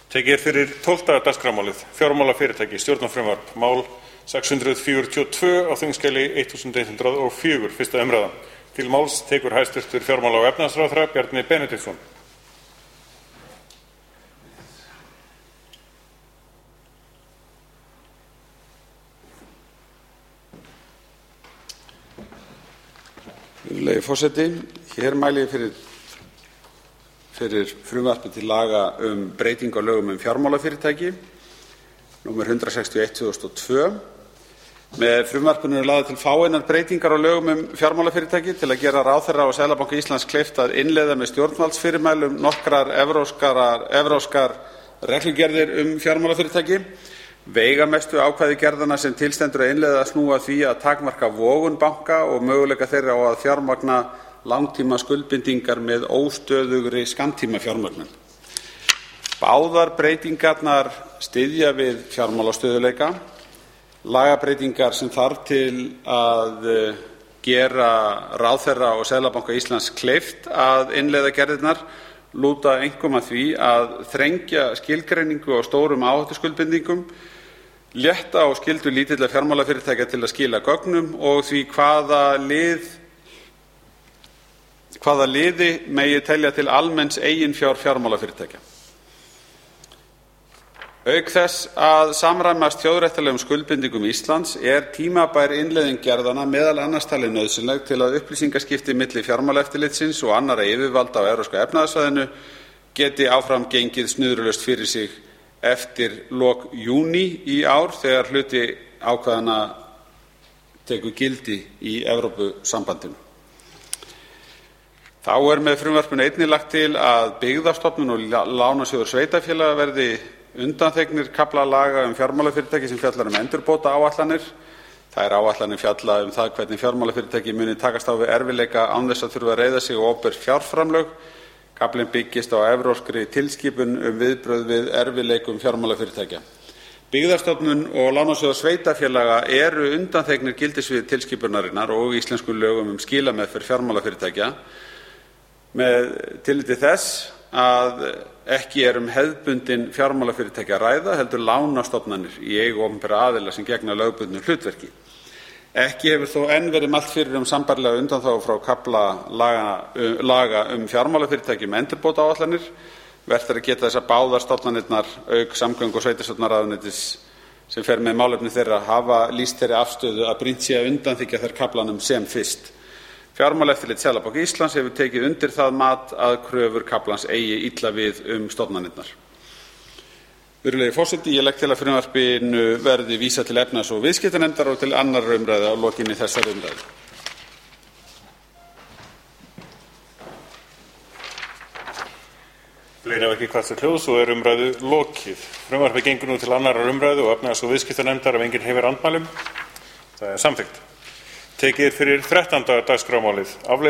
Tekið fyrir 12. dagskrármálið, fjármálafyrirtæki, stjórnarfrumvarp, mál 642 á þingskjali 1104, fyrsta umræða. Til máls tekur hæstvirtur fjármála- og efnahagsráðherra Bjarni Benediktsson. Virðulegi forseti, hér mæli ég fyrir frumvarpi til laga breytingu á lögum fjármálafyrirtæki, númer 161/2002. Með frumvarpinu eru lagðar til fáeinar breytingar á lögum fjármálafyrirtæki til að gera ráðherra og Seðlabanka Íslands kleift að innleiða með stjórnvaldsfyrirmælum nokkrar evrópskar reglugerðir fjármálafyrirtæki. Veigamestu ákvæði gerðanna sem til stendur að innleiða snúa að því að takmarka vogun banka og möguleika þeirra á að fjármagna langtíma skuldbindingar með óstöðugri skammtímafjármögnun. Báðar breytingarnar styðja við fjármálastöðugleika. Lagabreytingar sem þarf til að gera ráðherra og Seðlabanka Íslands kleift að innleiða gerðirnar lúta einkum að því að þrengja skilgreiningu á stórum áhættuskuldbindingum, létta á skyldu lítilla fjármálafyrirtækja til að skila gögnum og því hvaða liði megi telja til almenns eiginfjár fjármálafyrirtækja. Auk þess að samræmast þjóðréttarlegum skuldbindingum Íslands tímabær innleiðing gerðanna meðal annars talin nauðsynleg til að upplýsingaskipti milli fjármálaeftirlitsins og annarra yfirvalda á Evrópska efnahagssvæðinu geti áfram gengið snurðulaust fyrir sig eftir lok júní í ár þegar hluti ákvæðanna tekur gildi í Evrópusambandinu. Þá með frumvarpinu einnig lagt til að Byggðastofnun og Lánasjóður sveitarfélaga verði undanþegnir kafla laga fjármálafyrirtæki sem fjallar endurbótaáætlanir. Þær áætlanir fjalla það hvernig fjármálafyrirtæki muni takast á við erfiðleika án þess að þurfa að reiða sig á opinber fjárframlög. Kaflinn byggist á evrópskri tilskipun viðbrögð við erfiðleikum fjármálafyrirtækja. Byggðastofnun og Lánasjóður sveitarfélaga eru undanþegnir gildissviði tilskipunarinnar og íslenskum lögum skilameðferð fjármálafyrirtækja með tilliti þess að ekki hefðbundin fjármálafyrirtæki að ræða heldur lánastofnanir í eigu opinberra aðila sem gegna lögbundnu hlutverki. Ekki hefur þó enn verið mælt fyrir sambærilega undanþágu frá kafla laga fjármálafyrirtæki endurbótaáætlanir. Vert að geta þess að báðar stofnanirnar auk samgöngu- og sveitarstjórnarráðuneytis sem fer með málefni þeirra hafa lýst þeirri afstöðu að brýnt sé að undanþiggja þær kaflanum sem fyrst. Fjármálaeftirlit Seðlabanka Íslands hefur tekið undir það mat að kröfur kaflans eigi illa við stofnanirnar. Virðulegi forseti, ég legg til að frumvarpinu verði vísað til efnahags- og viðskiptanefndar og til annarrar umræðu að lokinni þessari umræðu. Fleiri hafa ekki kvartað til hljóðs og umræðu lokið. Frumvarpið gengur nú til annarrar umræðu og efnahags- og viðskiptanefndar ef enginn hefur andmælum. Það samþykkt. Tekið fyrir 13. dagskrármálið.